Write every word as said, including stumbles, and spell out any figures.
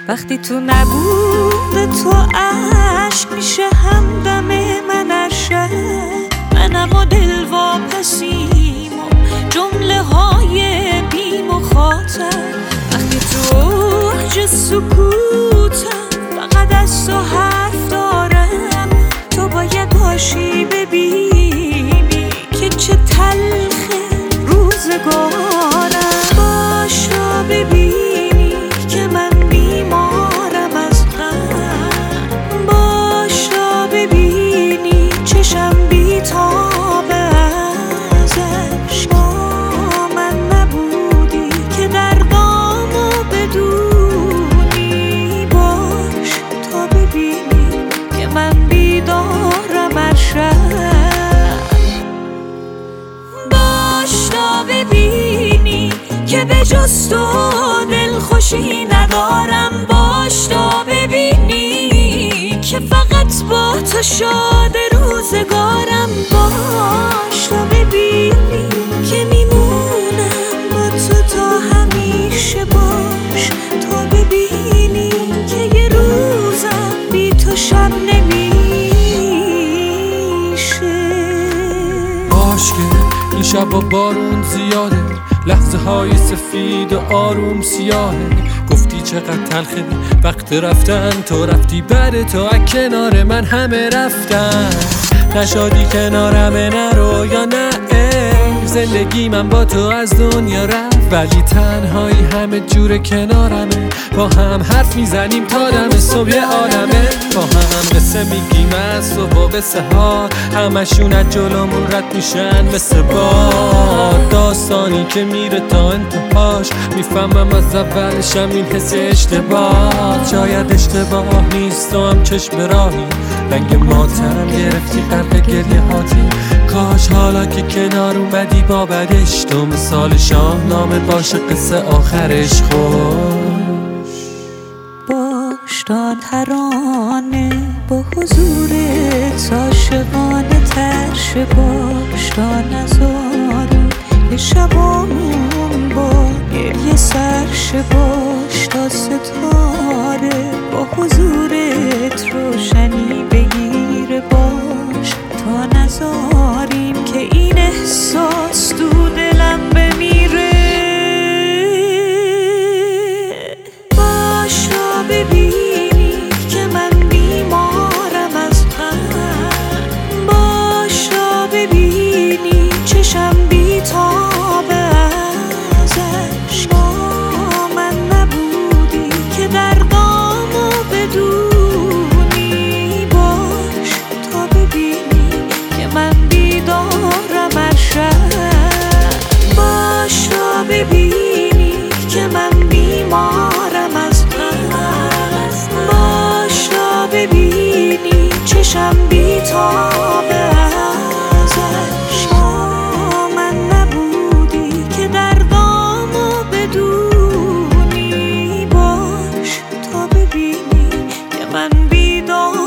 وقتی تو نبود تو عشق میشه همدم من ارشد. منم و دل واپسیم و جمله های بی مخاطب. وقتی تو اوج سکوتم فقط از تو حرف دارم. تو باید باشی ببینی که چه تلخه روزگارم. باش تا ببینی که من بیمارم از غم. باش تا ببینی چشم بی‌تاب از عشق. من نبودی که دردامو بدونی. باش تا ببینی که من بیدارم ارشد. باش تا ببینی که به جز تو دلخوشی ندارم. باش تا ببینی که فقط با تو شاد روزگارم. باش تا ببینی که میمونم با تو تا همیشه. باش تا ببینی که یه روزم بی تو شب نمیشه. باش که این شب با بارون زیاده، لحظه های سفید و آروم سیاهه. گفتی چقدر تلخه وقت رفتن، تو رفتی بعد تو از کنار من همه رفتن. نشادی کنارمه نرو یا نه ای زندگی من با تو از دنیا رفت. ولی تنهایی همه جور کنارمه، با هم حرف میزنیم تا دم صبح عالمه. با هم قصه میگیم از صبح و به سحر، همشون از جلومون رد میشن مثل باد. داستانی که میره تا انتهاش، میفهمم از اولشم این حس اشتباه. شاید اشتباه نیست و هم چشم راهی، رنگ ماتم گرفتی غرق گریه هاتی. کاش حالا که کنار اومدی با بدش، تو مثال شاهنامه باشه قصه آخرش خوش. باش تا ترانه با حضورت عاشقانه تر شه. باش تا نذارم یه شبامون با گریه سر شه. باش تا ستاره با حضورت روشنی بگیره. باش تا نذاریم که این احساس تو دلم بمیره. باش تا ببینی که من بیمارم از غم. باش تا ببینی چشم بی‌تاب از عشق. من نبودی که دردامو بدونی. باش تا ببینی که من بیدارم ارشد. باش تا ببینی که من بیمارم از غم. باش تا ببینی چشم بی‌تاب از عشق. من نبودی که دردامو بدونی. باش تا ببینی که من بیدار